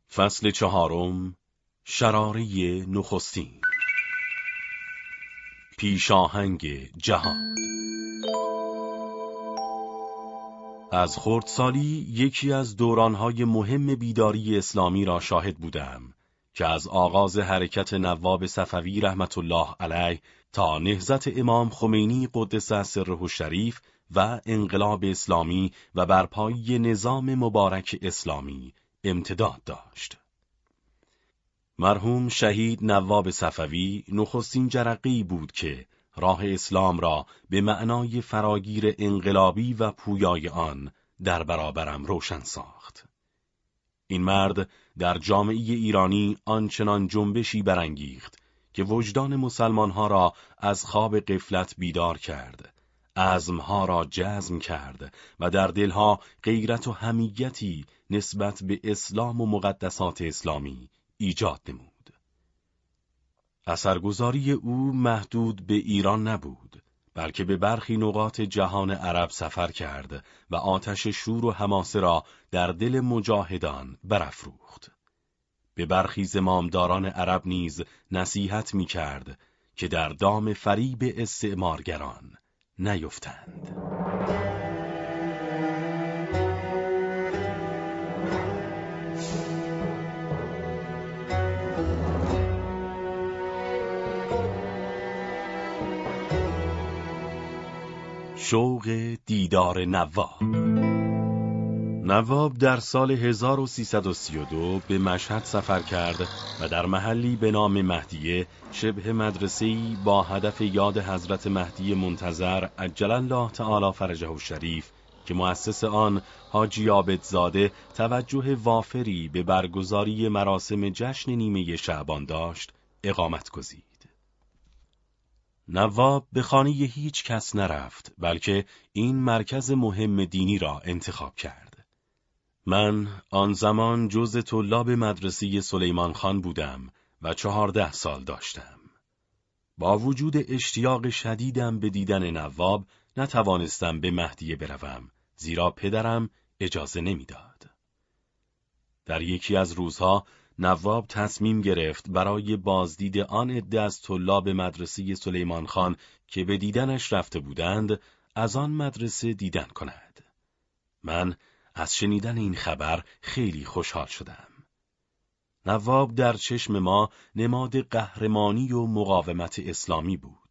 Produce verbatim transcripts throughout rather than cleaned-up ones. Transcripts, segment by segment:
فصل چهارم، شراره نخستین، پیشاهنگ جهان. از خردسالی یکی از دورانهای مهم بیداری اسلامی را شاهد بودم که از آغاز حرکت نواب صفوی رحمت الله علیه تا نهضت امام خمینی قدس سره الشریف و انقلاب اسلامی و برپایی نظام مبارک اسلامی امتداد داشت. مرحوم شهید نواب صفوی نخستین جرقه‌ای بود که راه اسلام را به معنای فراگیر انقلابی و پویای آن در برابرم روشن ساخت. این مرد در جامعه ایرانی آنچنان جنبشی برانگیخت که وجدان مسلمانها را از خواب غفلت بیدار کرد، عزمها را جزم کرد و در دلها غیرت و حمیتی نسبت به اسلام و مقدسات اسلامی ایجاد نمود. اثرگذاری او محدود به ایران نبود، بلکه به برخی نقاط جهان عرب سفر کرد و آتش شور و حماسه را در دل مجاهدان برافروخت. به برخی زمامداران عرب نیز نصیحت می کرد که در دام فریب استعمارگران نیفتند. شوق دیدار نواب. نواب در سال هزار و سیصد و سی و دو به مشهد سفر کرد و در محلی به نام مهدیه شبه مدرسه‌ای با هدف یاد حضرت مهدی منتظر عجل الله تعالی فرجه الشریف که مؤسس آن حاجی عابدزاده توجه وافری به برگزاری مراسم جشن نیمه شعبان داشت، اقامت گزید. نواب به خانه هیچ کس نرفت، بلکه این مرکز مهم دینی را انتخاب کرد. من آن زمان جزء طلاب مدرسه سلیمان خان بودم و چهارده سال داشتم. با وجود اشتیاق شدیدم به دیدن نواب نتوانستم به مهدیه بروم، زیرا پدرم اجازه نمیداد. در یکی از روزها نواب تصمیم گرفت برای بازدید آن عده از طلاب مدرسه سلیمان خان که به دیدنش رفته بودند از آن مدرسه دیدن کند. من از شنیدن این خبر خیلی خوشحال شدم. نواب در چشم ما نماد قهرمانی و مقاومت اسلامی بود.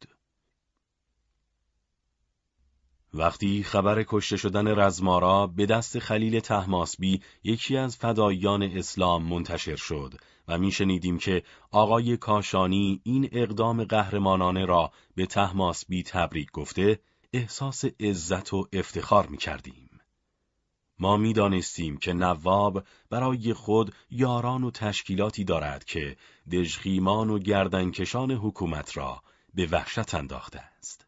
وقتی خبر کشته شدن رزمارا به دست خلیل طهماسبی یکی از فداییان اسلام منتشر شد و میشنیدیم که آقای کاشانی این اقدام قهرمانانه را به طهماسبی تبریک گفته، احساس عزت و افتخار میکردیم. ما میدانستیم که نواب برای خود یاران و تشکیلاتی دارد که دژخیمان و گردنکشان حکومت را به وحشت انداخته است.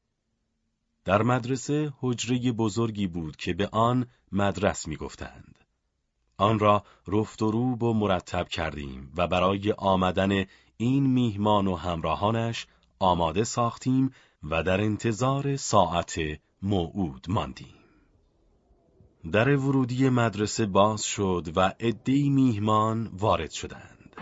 در مدرسه حجره بزرگی بود که به آن مدرس می گفتند. آن را رفت و روب و مرتب کردیم و برای آمدن این میهمان و همراهانش آماده ساختیم و در انتظار ساعت موعود ماندیم. در ورودی مدرسه باز شد و عده‌ای میهمان وارد شدند.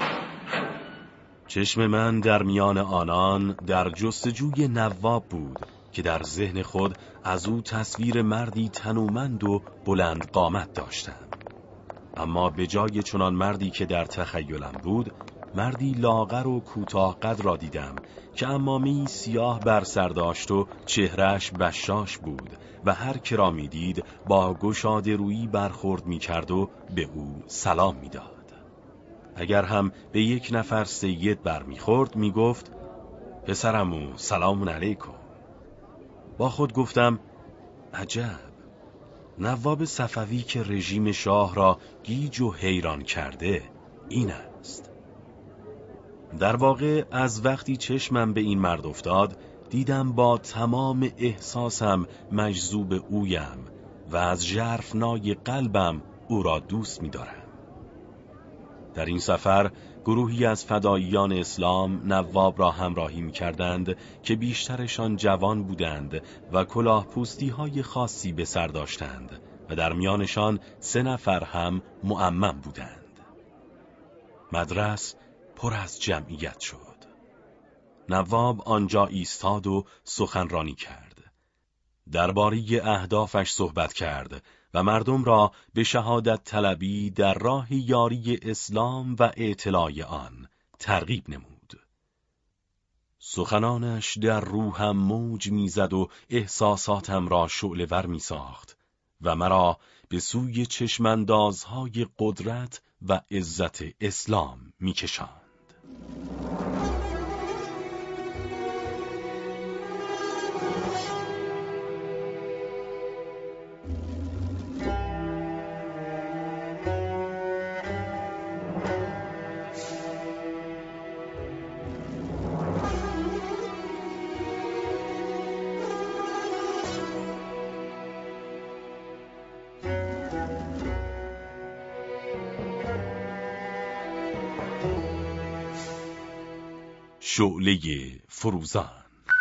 چشم من در میان آنان در جستجوی نواب بود که در ذهن خود از او تصویر مردی تنومند و بلند قامت داشتم. اما به جای چنان مردی که در تخیلم بود، مردی لاغر و کوتاه قد را دیدم که عمامه‌ای سیاه بر سر داشت و چهرهش بشاش بود و هر که را می دید با گشاده رویی برخورد می کرد و به او سلام می داد. اگر هم به یک نفر سید بر می خورد می گفت پسرمو سلام علیکم. با خود گفتم عجب، نواب صفوی که رژیم شاه را گیج و حیران کرده این است. در واقع از وقتی چشمم به این مرد افتاد دیدم با تمام احساسم مجذوب اویم و از ژرفنای قلبم او را دوست می‌دارم. در این سفر گروهی از فداییان اسلام نواب را همراهی می‌کردند که بیشترشان جوان بودند و کلاه پوستی‌های خاصی به سر داشتند و در میانشان سه نفر هم معمم بودند. مدرس پر از جمعیت شد. نواب آنجا ایستاد و سخنرانی کرد. درباره اهدافش صحبت کرد و مردم را به شهادت طلبی در راه یاری اسلام و اطلاع آن ترغیب نمود. سخنانش در روحم موج میزد و احساساتم را شعله‌ور میساخت و مرا به سوی چشماندازهای قدرت و عزت اسلام میکشاند. شعله فروزان.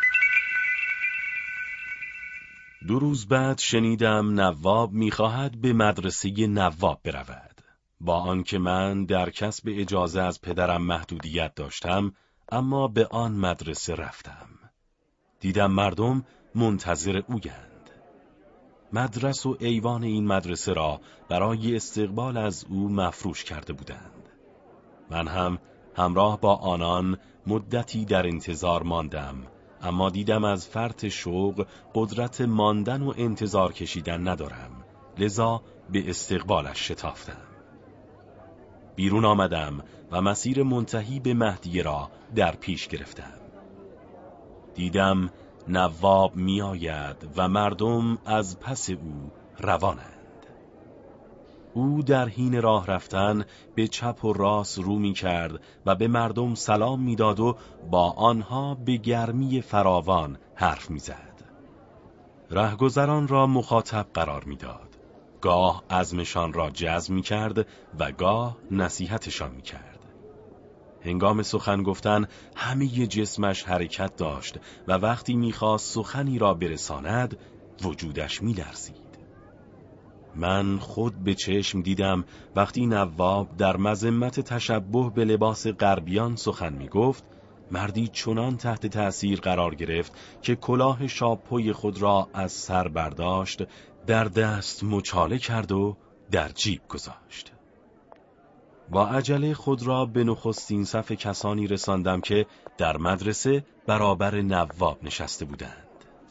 دو روز بعد شنیدم نواب می‌خواهد به مدرسه نواب برود. با آنکه من در کسب اجازه از پدرم محدودیت داشتم، اما به آن مدرسه رفتم. دیدم مردم منتظر اویند. مدرسه و ایوان این مدرسه را برای استقبال از او مفروش کرده بودند. من هم همراه با آنان مدتی در انتظار ماندم، اما دیدم از فرط شوق قدرت ماندن و انتظار کشیدن ندارم، لذا به استقبالش شتافتم. بیرون آمدم و مسیر منتهی به مهدیه را در پیش گرفتم. دیدم نواب می آید و مردم از پس او روانند. او در حین راه رفتن به چپ و راست رو می کرد و به مردم سلام می داد و با آنها به گرمی فراوان حرف می زد. رهگذران را مخاطب قرار می داد. گاه عزمشان را جزم می کرد و گاه نصیحتشان می کرد. هنگام سخن گفتن همه جسمش حرکت داشت و وقتی می خواست سخنی را برساند وجودش می لرزید. من خود به چشم دیدم وقتی نواب در مذمت تشبه به لباس غربیان سخن می گفت، مردی چنان تحت تأثیر قرار گرفت که کلاه شاپوی خود را از سر برداشت، در دست مچاله کرد و در جیب گذاشت. با عجله خود را به نخستین صف کسانی رساندم که در مدرسه برابر نواب نشسته بودند.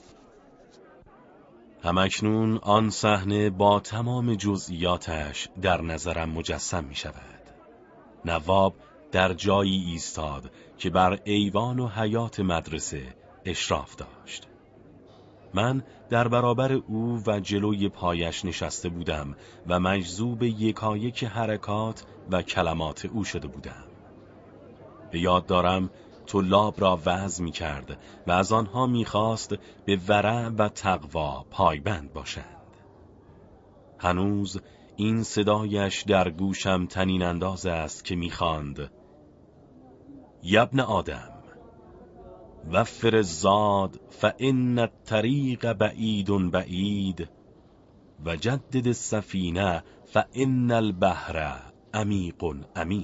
همکنون آن صحنه با تمام جزئیاتش در نظرم مجسم می شود. نواب در جایی ایستاد که بر ایوان و حیاط مدرسه اشراف داشت. من در برابر او و جلوی پایش نشسته بودم و مجذوب یکایک حرکات و کلمات او شده بودم. به یاد دارم طلاب را وعظ می کرد و از آنها می خواست به ورع و تقوا پایبند باشند. هنوز این صدایش در گوشم طنین انداز است که می خواند: یبن آدم وفر الزاد فإن الطریق بعید بعید و جدد السفینه فإن البحر عمیق عمیق.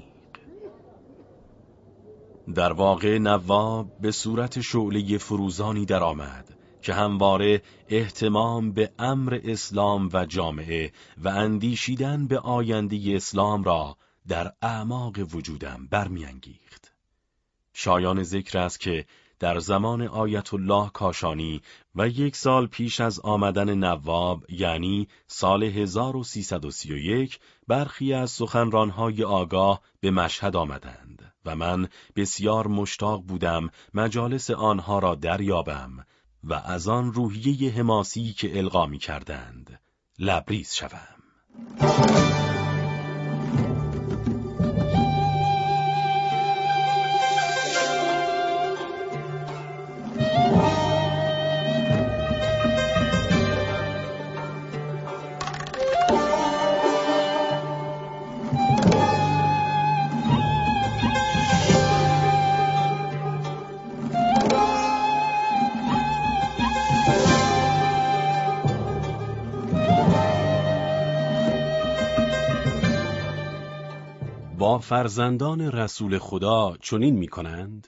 در واقع نواب به صورت شعله فروزانی درآمد که همواره اهتمام به امر اسلام و جامعه و اندیشیدن به آینده اسلام را در اعماق وجودم برمیانگیخت. شایان ذکر است که در زمان آیت الله کاشانی و یک سال پیش از آمدن نواب، یعنی سال هزار و سیصد و سی و یک، برخی از سخنرانهای آگاه به مشهد آمدند و من بسیار مشتاق بودم مجالس آنها را دریابم و از آن روحیه حماسی که القا می کردند لبریز شوم. با فرزندان رسول خدا چنین می کنند؟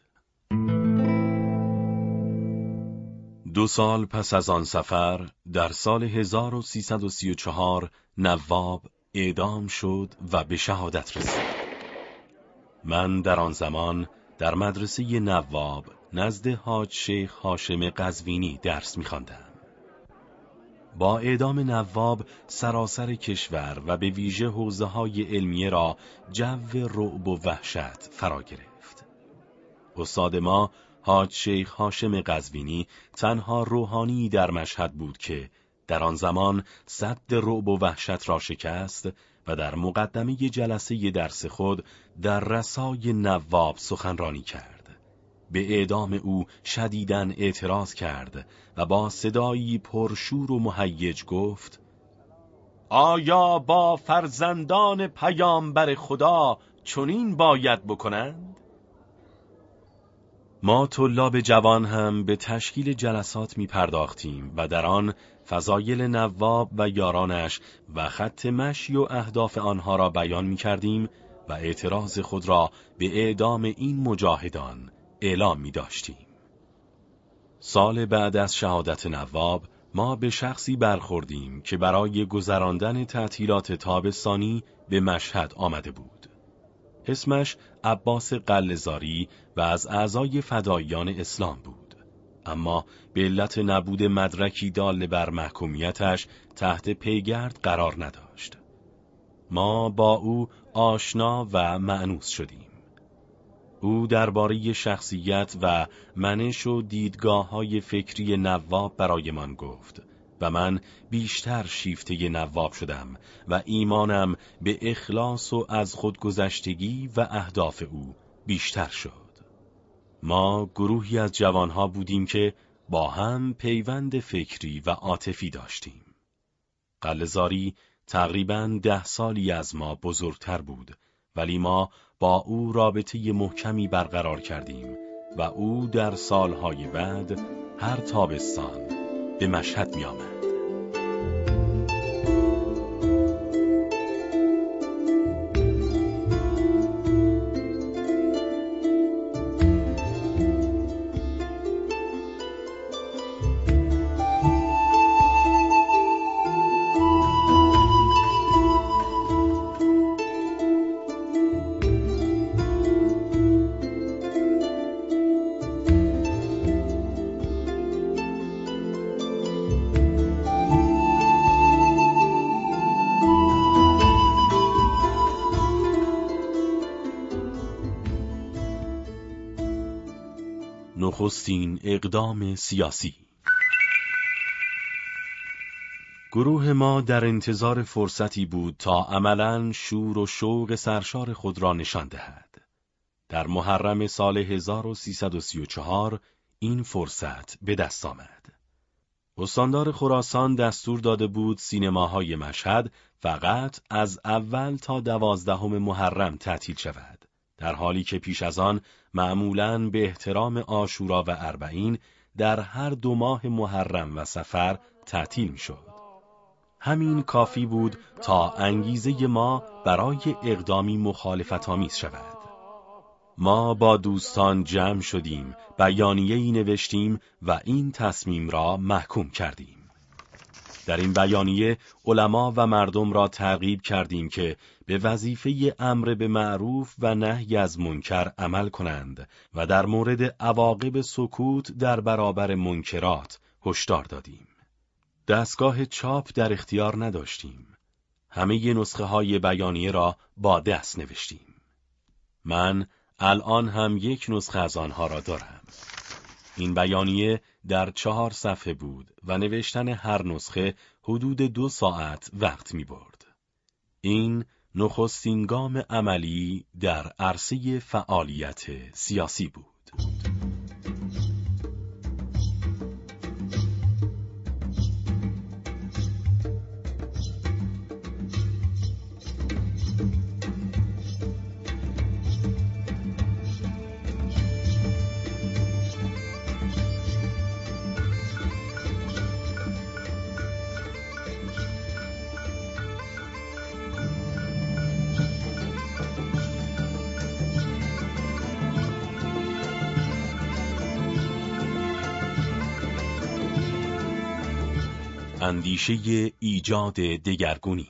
دو سال پس از آن سفر، در سال هزار و سیصد و سی و چهار، نواب اعدام شد و به شهادت رسید. من در آن زمان در مدرسه نواب نزد حاج شیخ هاشم قزوینی درس می‌خواندم. با اعدام نواب سراسر کشور و به ویژه حوزه‌های علمیه را جو رعب و وحشت فرا گرفت. استاد ما حاج شیخ هاشم قزوینی تنها روحانی در مشهد بود که در آن زمان سد رعب و وحشت را شکست و در مقدمه جلسه درس خود در رسای نواب سخنرانی کرد. به اعدام او شدیداً اعتراض کرد و با صدایی پرشور و مهیج گفت: آیا با فرزندان پیامبر خدا چنین باید بکنند؟ ما طلاب جوان هم به تشکیل جلسات می پرداختیم و در آن فضایل نواب و یارانش و خط مشی و اهداف آنها را بیان می کردیم و اعتراض خود را به اعدام این مجاهدان اعلام می داشتیم. سال بعد از شهادت نواب ما به شخصی برخوردیم که برای گذراندن تعطیلات تابستانی به مشهد آمده بود. اسمش عباس قله‌زاری و از اعضای فداییان اسلام بود، اما به علت نبود مدرکی دال بر محکومیتش تحت پیگرد قرار نداشت. ما با او آشنا و مأنوس شدیم. او درباره شخصیت و منش و دیدگاه‌های فکری نواب برایمان گفت و من بیشتر شیفته نواب شدم و ایمانم به اخلاص و از خودگذشتگی و اهداف او بیشتر شد. ما گروهی از جوانها بودیم که با هم پیوند فکری و عاطفی داشتیم. قله‌زاری تقریباً ده سالی از ما بزرگتر بود، ولی ما با او رابطه محکمی برقرار کردیم و او در سالهای بعد هر تابستان به مشهد می آمد. نخستین اقدام سیاسی. گروه ما در انتظار فرصتی بود تا عملاً شور و شوق سرشار خود را نشان دهد. در محرم سال هزار و سیصد و سی و چهار این فرصت به دست آمد. استاندار خراسان دستور داده بود سینماهای مشهد فقط از اول تا دوازدهم محرم تعطیل شود، در حالی که پیش از آن معمولاً به احترام عاشورا و اربعین در هر دو ماه محرم و صفر تعطیل می‌شد. همین کافی بود تا انگیزه ما برای اقدامی مخالفت‌آمیز شود. ما با دوستان جمع شدیم، بیانیه‌ای نوشتیم و این تصمیم را محکوم کردیم. در این بیانیه علما و مردم را ترغیب کردیم که به وظیفه امر به معروف و نهی از منکر عمل کنند و در مورد عواقب سکوت در برابر منکرات هشدار دادیم. دستگاه چاپ در اختیار نداشتیم. همه نسخه های بیانیه را با دست نوشتیم. من الان هم یک نسخه از آنها را دارم. این بیانیه در چهار صفحه بود و نوشتن هر نسخه حدود دو ساعت وقت می برد. این نخستین گام عملی در عرصه فعالیت سیاسی بود. اندیشه ایجاد دگرگونی.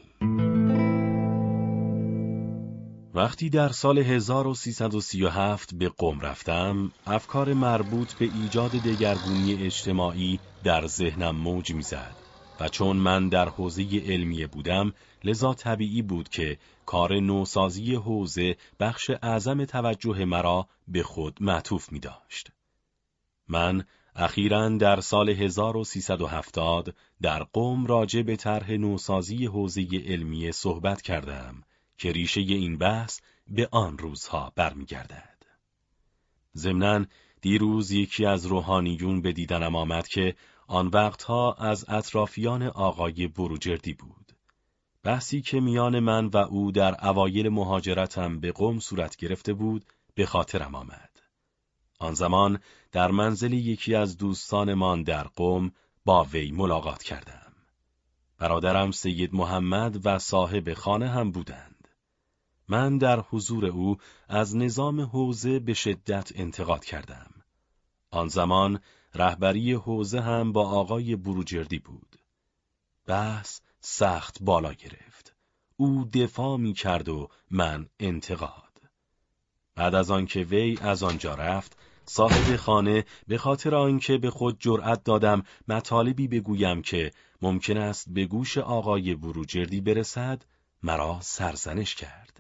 وقتی در سال هزار و سیصد و سی و هفت به قم رفتم، افکار مربوط به ایجاد دگرگونی اجتماعی در ذهنم موج می‌زد و چون من در حوزه علمیه بودم، لذا طبیعی بود که کار نوسازی حوزه بخش اعظم توجه مرا به خود معطوف می‌داشت. من اخیراً در سال هزار و سیصد و هفتاد در قم راجع به طرح نوسازی حوزه علمیه صحبت کردم که ریشه این بحث به آن روزها برمیگردد. ضمناً دیروز یکی از روحانیون به دیدنم آمد که آن وقتها از اطرافیان آقای بروجردی بود. بحثی که میان من و او در اوایل مهاجرتم به قم صورت گرفته بود به خاطرم آمد. آن زمان در منزل یکی از دوستانمان در قم با وی ملاقات کردم. برادرم سید محمد و صاحب خانه هم بودند. من در حضور او از نظام حوزه به شدت انتقاد کردم. آن زمان رهبری حوزه هم با آقای بروجردی بود. بحث سخت بالا گرفت. او دفاع می کرد و من انتقاد. بعد از آن که وی از آنجا رفت، صاحب خانه به خاطر آنکه به خود جرأت دادم مطالبی بگویم که ممکن است به گوش آقای بروجردی برسد، مرا سرزنش کرد.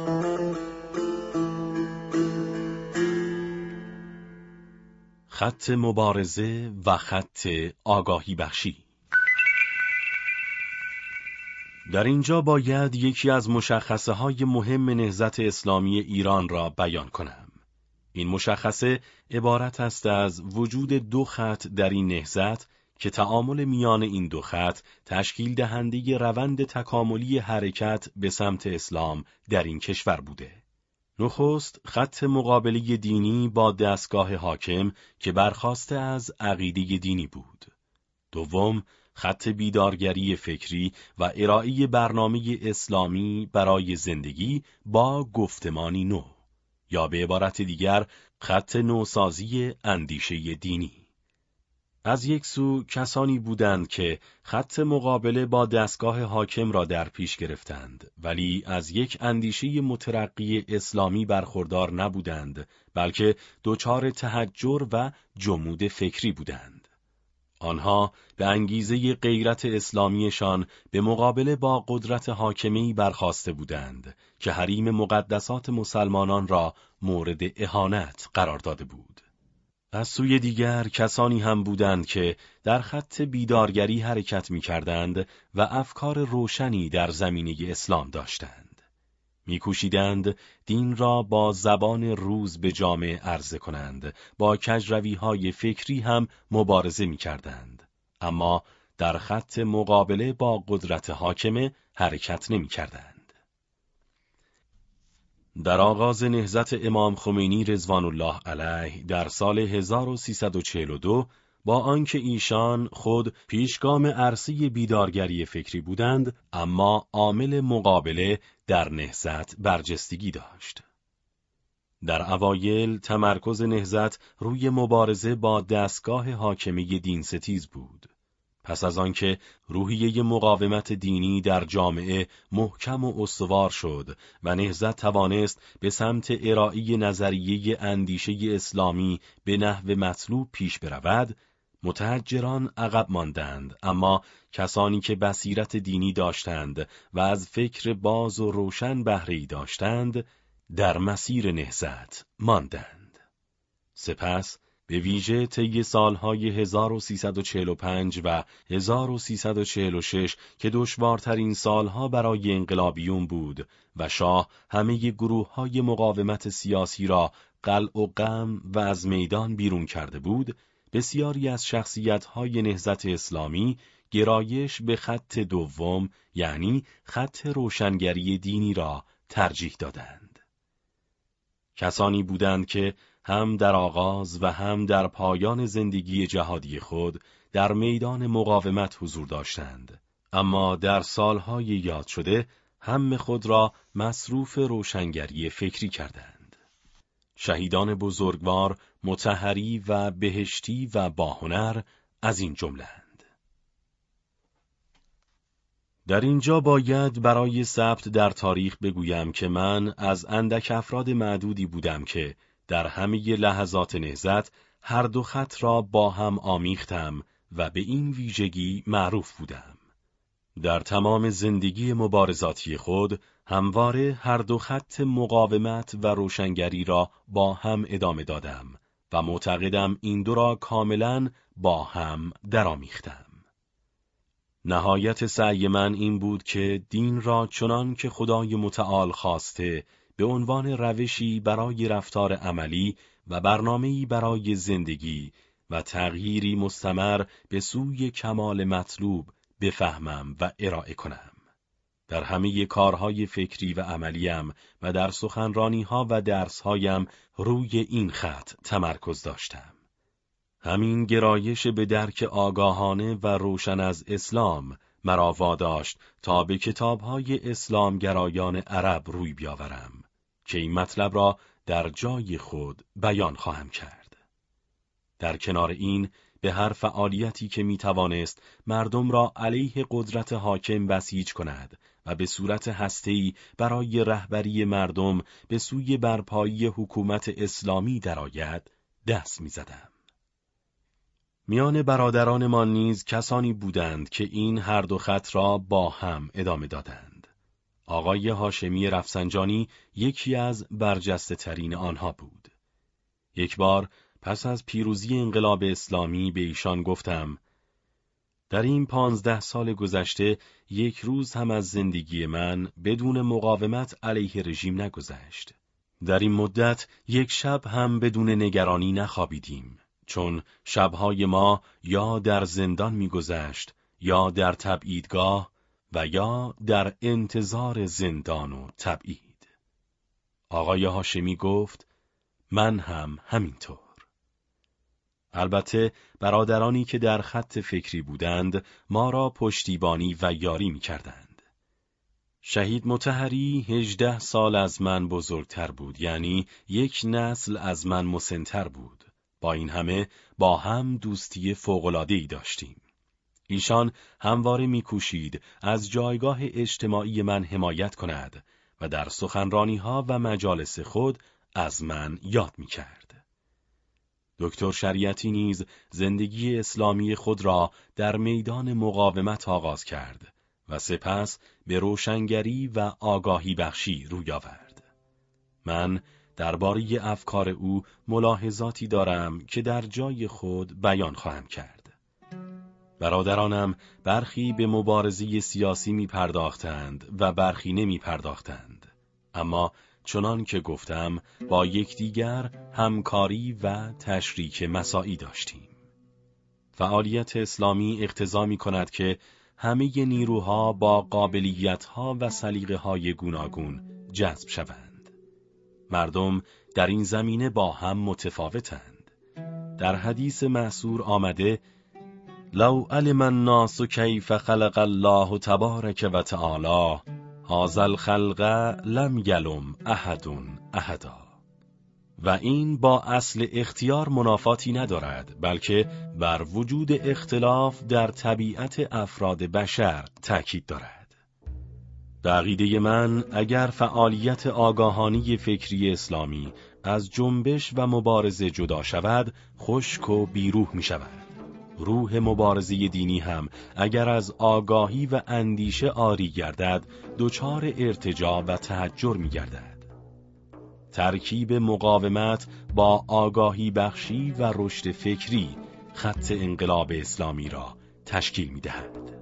خط مبارزه و خط آگاهی بخشی. در اینجا باید یکی از مشخصه های مهم نهضت اسلامی ایران را بیان کنم. این مشخصه عبارت است از وجود دو خط در این نهضت که تعامل میان این دو خط تشکیل دهنده روند تکاملی حرکت به سمت اسلام در این کشور بوده. نخست خط مقابله دینی با دستگاه حاکم که برخاسته از عقیده دینی بود. دوم، خط بیدارگری فکری و ارائه برنامه اسلامی برای زندگی با گفتمانی نو، یا به عبارت دیگر خط نوسازی اندیشه دینی. از یک سو کسانی بودند که خط مقابله با دستگاه حاکم را در پیش گرفتند، ولی از یک اندیشه مترقی اسلامی برخوردار نبودند، بلکه دچار تحجر و جمود فکری بودند. آنها به انگیزه غیرت اسلامیشان به مقابله با قدرت حاکمی برخاسته بودند که حریم مقدسات مسلمانان را مورد اهانت قرار داده بود. از سوی دیگر کسانی هم بودند که در خط بیدارگری حرکت می کردند و افکار روشنی در زمینه اسلام داشتند. می کوشیدند دین را با زبان روز به جامعه عرضه کنند، با کجروی‌های فکری هم مبارزه می کردند، اما در خط مقابله با قدرت حاکمه حرکت نمی کردند. در آغاز نهضت امام خمینی رضوان الله علیه در سال هزار و سیصد و چهل و دو، با آنکه ایشان خود پیشگام عرصه بیدارگری فکری بودند، اما عامل مقابله در نهضت برجستگی داشت. در اوایل تمرکز نهضت روی مبارزه با دستگاه حاکمه دینستیز بود. پس از آنکه روحیه مقاومت دینی در جامعه محکم و استوار شد و نهضت توانست به سمت ارائه نظریه اندیشه اسلامی به نحو مطلوب پیش برود، متحجران عقب ماندند، اما کسانی که بصیرت دینی داشتند و از فکر باز و روشن بهره‌ای داشتند، در مسیر نهضت ماندند. سپس به ویژه طی سالهای هزار و سیصد و چهل و پنج و هزار و سیصد و چهل و شش که دشوارترین سالها برای انقلابیون بود و شاه همه گروه‌های مقاومت سیاسی را قلع و قمع و از میدان بیرون کرده بود، بسیاری از شخصیت‌های نهضت اسلامی گرایش به خط دوم، یعنی خط روشنگری دینی را ترجیح دادند. کسانی بودند که هم در آغاز و هم در پایان زندگی جهادی خود در میدان مقاومت حضور داشتند، اما در سالهای یاد شده هم خود را مصروف روشنگری فکری کردند. شهیدان بزرگوار، مطهری و بهشتی و باهنر از این جمله‌اند. در اینجا باید برای ثبت در تاریخ بگویم که من از اندک افراد معدودی بودم که در همه لحظات نهضت هر دو خط را با هم آمیختم و به این ویژگی معروف بودم. در تمام زندگی مبارزاتی خود همواره هر دو خط مقاومت و روشنگری را با هم ادامه دادم و معتقدم این دو را کاملاً با هم درآمیختم. نهایت سعی من این بود که دین را چنان که خدای متعال خواسته به عنوان روشی برای رفتار عملی و برنامه‌ای برای زندگی و تغییری مستمر به سوی کمال مطلوب بفهمم و ارائه کنم. در همه کارهای فکری و عملیم و در سخنرانی‌ها و درس‌هایم روی این خط تمرکز داشتم. همین گرایش به درک آگاهانه و روشن از اسلام مرا واداشت تا به کتاب‌های اسلامگرایان عرب روی بیاورم که این مطلب را در جای خود بیان خواهم کرد. در کنار این به هر فعالیتی که میتوانست مردم را علیه قدرت حاکم بسیج کند و به صورت هسته‌ای برای رهبری مردم به سوی برپایی حکومت اسلامی درآید دست میزدم. میان برادرانمان نیز کسانی بودند که این هر دو خط را با هم ادامه دادند. آقای هاشمی رفسنجانی یکی از برجسته ترین آنها بود. یک بار پس از پیروزی انقلاب اسلامی به ایشان گفتم: در این پانزده سال گذشته یک روز هم از زندگی من بدون مقاومت علیه رژیم نگذشت. در این مدت یک شب هم بدون نگرانی نخوابیدیم، چون شبهای ما یا در زندان می‌گذشت یا در تبعیدگاه و یا در انتظار زندان و تبعید. آقای هاشمی گفت: من هم همینطور. البته برادرانی که در خط فکری بودند ما را پشتیبانی و یاری می‌کردند. شهید مطهری هجده سال از من بزرگتر بود، یعنی یک نسل از من مسن‌تر بود. با این همه با هم دوستی فوق‌العاده‌ای داشتیم. ایشان همواره می‌کوشید از جایگاه اجتماعی من حمایت کند و در سخنرانی‌ها و مجالس خود از من یاد می‌کرد. دکتر شریعتی نیز زندگی اسلامی خود را در میدان مقاومت آغاز کرد و سپس به روشنگری و آگاهی بخشی روی آورد. من درباره افکار او ملاحظاتی دارم که در جای خود بیان خواهم کرد. برادرانم برخی به مبارزه سیاسی می پرداختند و برخی نمی پرداختند، اما چنان که گفتم با یکدیگر همکاری و تشریک مساعی داشتیم. فعالیت اسلامی اقتضا می کند که همه نیروها با قابلیت‌ها و سلیقه‌های گوناگون جذب شوند. مردم در این زمینه با هم متفاوتند. در حدیث معصور آمده: لو علم الناس کیف خلق الله تبارک و تعالی هذا الخلق لم یلم احد احدا. و این با اصل اختیار منافاتی ندارد، بلکه بر وجود اختلاف در طبیعت افراد بشر تأکید دارد. به عقیده من اگر فعالیت آگاهانه فکری اسلامی از جنبش و مبارزه جدا شود، خشک و بیروح می شود. روح مبارزه دینی هم اگر از آگاهی و اندیشه عاری گردد، دچار ارتجاع و تحجر می گردد. ترکیب مقاومت با آگاهی بخشی و رشد فکری خط انقلاب اسلامی را تشکیل می دهد.